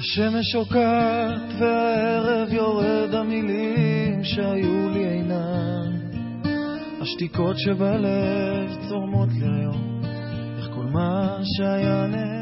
השמש שוקעת והערב יורד, המילים שהיו לי אינן, השתיקות שבלב צורמות לי היום, איך כל מה שהיה נעלם.